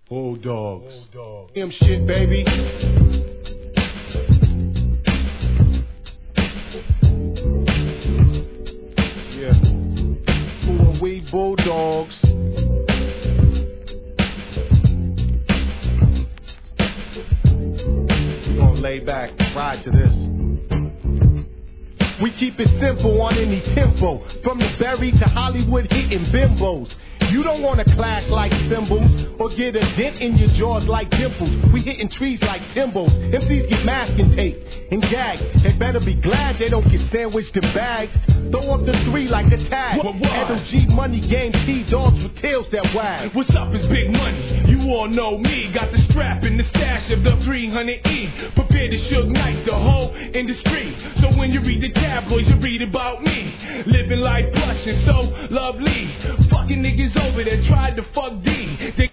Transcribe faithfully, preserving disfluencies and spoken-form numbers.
Bulldogs. Bulldogs. Damn shit, baby. Yeah. Who are we? Bulldogs. We gonna lay back, ride to this. We keep it simple on any tempo, from the Berry to Hollywood hitting bimbos. You don't want to clash like cymbals or get a dent in your jaws like dimples. We hitting trees like timbos. M Cs get masking tape and gag. They better be glad they don't get sandwiched in bags. Throw up the three like a tag. L G money game T-dogs with tails that wag. What's up is big money. You all know me. Got the strap in the stash of the three hundred E. Prepare to Suge Knight the whole industry. So when you read the tabloids, you read about me. Living life plush and so lovely. Fucking niggas over there tried to fuck D. They